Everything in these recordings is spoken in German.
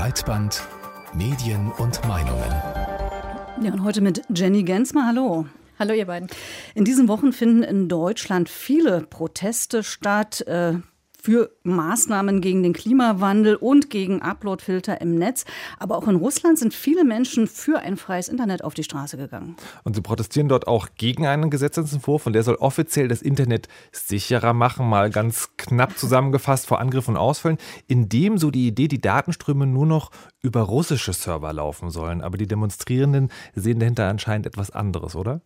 Breitband Medien und Meinungen. Ja, und heute mit Jenny Gensmer. Hallo. Hallo ihr beiden. In diesen Wochen finden in Deutschland viele Proteste statt für Maßnahmen gegen den Klimawandel und gegen Uploadfilter im Netz. Aber auch in Russland sind viele Menschen für ein freies Internet auf die Straße gegangen. Und sie protestieren dort auch gegen einen Gesetzesentwurf und der soll offiziell das Internet sicherer machen, mal ganz knapp zusammengefasst vor Angriffen und Ausfällen, indem so die Idee, die Datenströme nur noch über russische Server laufen sollen. Aber die Demonstrierenden sehen dahinter anscheinend etwas anderes, oder?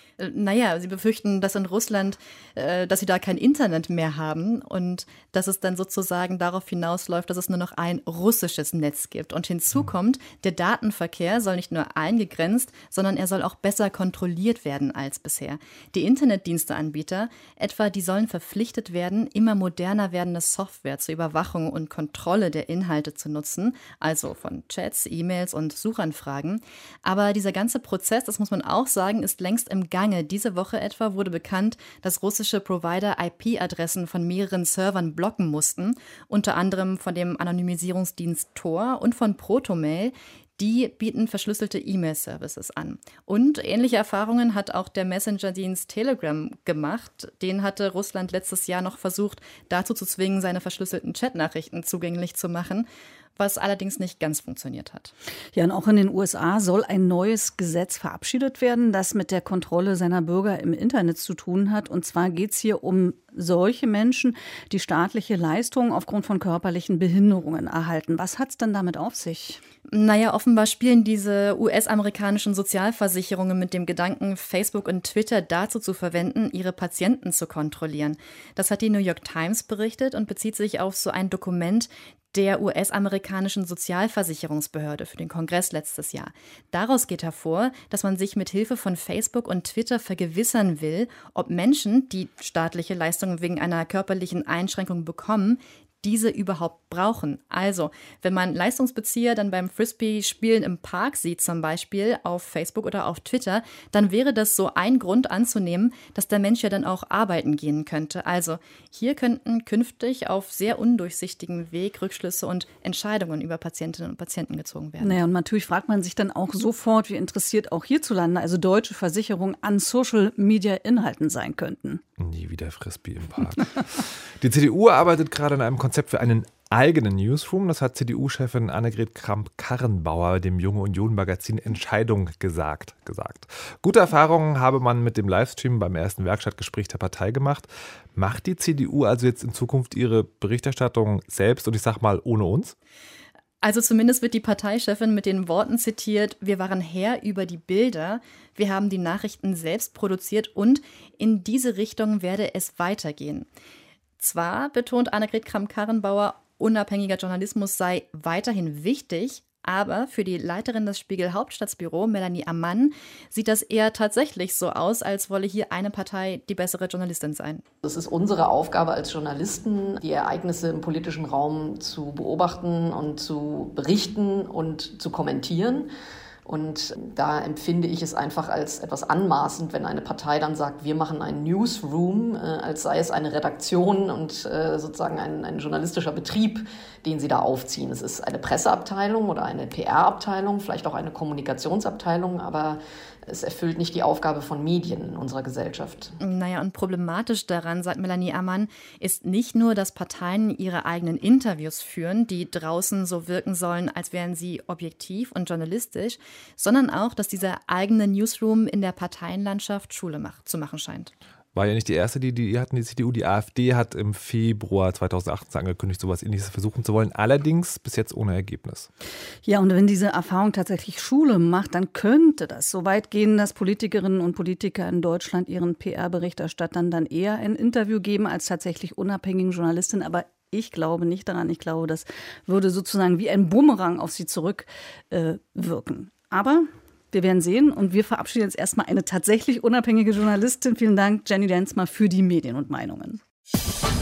Naja, sie befürchten, dass in Russland, dass sie da kein Internet mehr haben und dass es dann sozusagen darauf hinausläuft, dass es nur noch ein russisches Netz gibt. Und hinzu kommt, der Datenverkehr soll nicht nur eingegrenzt, sondern er soll auch besser kontrolliert werden als bisher. Die Internetdiensteanbieter, etwa, die sollen verpflichtet werden, immer moderner werdende Software zur Überwachung und Kontrolle der Inhalte zu nutzen, also von Chats, E-Mails und Suchanfragen. Aber dieser ganze Prozess, das muss man auch sagen, ist längst im Gange. Diese Woche etwa wurde bekannt, dass russische Provider IP-Adressen von mehreren Servern blocken mussten, unter anderem von dem Anonymisierungsdienst Tor und von Protomail. Die bieten verschlüsselte E-Mail-Services an. Und ähnliche Erfahrungen hat auch der Messenger-Dienst Telegram gemacht. Den hatte Russland letztes Jahr noch versucht, dazu zu zwingen, seine verschlüsselten Chatnachrichten zugänglich zu machen, was allerdings nicht ganz funktioniert hat. Ja, und auch in den USA soll ein neues Gesetz verabschiedet werden, das mit der Kontrolle seiner Bürger im Internet zu tun hat. Und zwar geht es hier um solche Menschen, die staatliche Leistungen aufgrund von körperlichen Behinderungen erhalten. Was hat es denn damit auf sich? Naja, offenbar spielen diese US-amerikanischen Sozialversicherungen mit dem Gedanken, Facebook und Twitter dazu zu verwenden, ihre Patienten zu kontrollieren. Das hat die New York Times berichtet und bezieht sich auf so ein Dokument der US-amerikanischen Sozialversicherungsbehörde für den Kongress letztes Jahr. Daraus geht hervor, dass man sich mit Hilfe von Facebook und Twitter vergewissern will, ob Menschen, die staatliche Leistungen wegen einer körperlichen Einschränkung bekommen, diese überhaupt brauchen. Also, wenn man Leistungsbezieher dann beim Frisbee-Spielen im Park sieht, zum Beispiel auf Facebook oder auf Twitter, dann wäre das so ein Grund anzunehmen, dass der Mensch ja dann auch arbeiten gehen könnte. Also, hier könnten künftig auf sehr undurchsichtigen Weg Rückschlüsse und Entscheidungen über Patientinnen und Patienten gezogen werden. Naja, und natürlich fragt man sich dann auch sofort, wie interessiert auch hierzulande, also deutsche Versicherungen, an Social-Media-Inhalten sein könnten. Nie wieder Frisbee im Park. Die CDU arbeitet gerade an einem Konzept für einen eigenen Newsroom. Das hat CDU-Chefin Annegret Kramp-Karrenbauer dem Junge Union-Magazin Entscheidung gesagt. Gute Erfahrungen habe man mit dem Livestream beim ersten Werkstattgespräch der Partei gemacht. Macht die CDU also jetzt in Zukunft ihre Berichterstattung selbst und ich sag mal ohne uns? Also zumindest wird die Parteichefin mit den Worten zitiert: Wir waren Herr über die Bilder, wir haben die Nachrichten selbst produziert und in diese Richtung werde es weitergehen. Zwar betont Annegret Kramp-Karrenbauer, unabhängiger Journalismus sei weiterhin wichtig, aber für die Leiterin des Spiegel-Hauptstadtbüro, Melanie Ammann, sieht das eher tatsächlich so aus, als wolle hier eine Partei die bessere Journalistin sein. Es ist unsere Aufgabe als Journalisten, die Ereignisse im politischen Raum zu beobachten und zu berichten und zu kommentieren. Und da empfinde ich es einfach als etwas anmaßend, wenn eine Partei dann sagt, wir machen einen Newsroom, als sei es eine Redaktion und sozusagen ein journalistischer Betrieb, den sie da aufziehen. Es ist eine Presseabteilung oder eine PR-Abteilung, vielleicht auch eine Kommunikationsabteilung, aber es erfüllt nicht die Aufgabe von Medien in unserer Gesellschaft. Naja, und problematisch daran, sagt Melanie Ammann, ist nicht nur, dass Parteien ihre eigenen Interviews führen, die draußen so wirken sollen, als wären sie objektiv und journalistisch, sondern auch, dass dieser eigene Newsroom in der Parteienlandschaft Schule zu machen scheint. War ja nicht die erste, die hatten die CDU. Die AfD hat im Februar 2018 angekündigt, sowas Ähnliches versuchen zu wollen. Allerdings bis jetzt ohne Ergebnis. Ja, und wenn diese Erfahrung tatsächlich Schule macht, dann könnte das so weit gehen, dass Politikerinnen und Politiker in Deutschland ihren PR-Berichterstattern dann eher ein Interview geben als tatsächlich unabhängigen Journalistinnen. Aber ich glaube nicht daran. Ich glaube, das würde sozusagen wie ein Bumerang auf sie zurückwirken. Aber wir werden sehen und wir verabschieden jetzt erstmal eine tatsächlich unabhängige Journalistin. Vielen Dank, Jenny Gensmer, für die Medien und Meinungen.